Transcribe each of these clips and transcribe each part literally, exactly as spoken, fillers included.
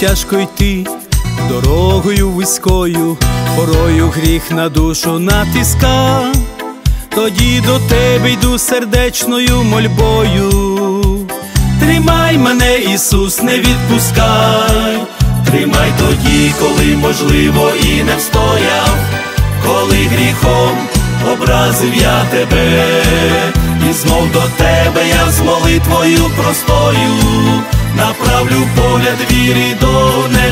тяжко йти дорогою вузькою, порою гріх на душу натиска. Тоді до тебе йду сердечною мольбою. Тримай мене, Ісус, не відпускай. Тримай тоді, коли можливо і не встояв, коли гріхом образив я тебе. І знов до тебе я з молитвою простою направлю погляд вірі до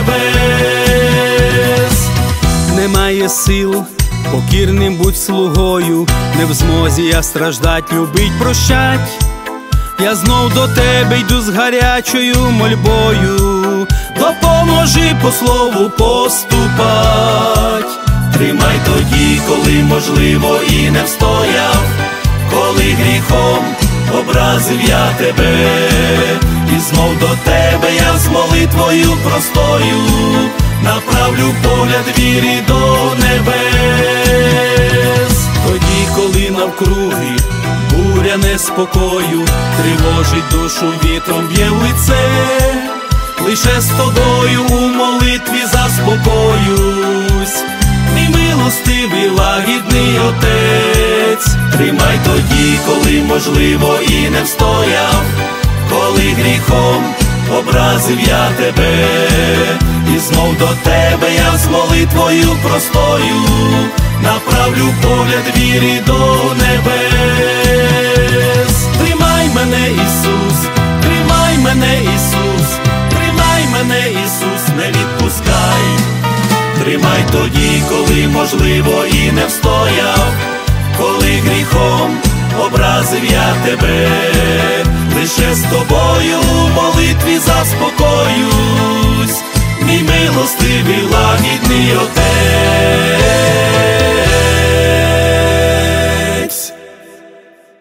небес. Немає сил, покірним будь слугою, не в змозі я страждать, любить, прощать. Я знов до тебе йду з гарячою мольбою. Допоможи по слову поступать. Тримай тоді, коли можливо і не встояв, коли гріхом образив я тебе. І знов до тебе я з молитвою простою направлю погляд вірі до небес. Тоді, коли навкруги буря неспокою, тривожить душу, вітром б'є в лице, лише з тобою у молитві заспокоюсь. Мій милостивий лагідний Отець, тримай тоді, коли можливо і не встояв, коли гріхом образив я тебе. І знов до тебе я з молитвою простою направлю погляд вірі до небес. Тримай мене, Ісус, тримай мене, Ісус, тримай мене, Ісус, не відпускай. Тримай тоді, коли можливо і не встояв, коли гріхом образив я тебе. Лише з тобою у молитві заспокоюсь, мій милостивий лагідний Отець.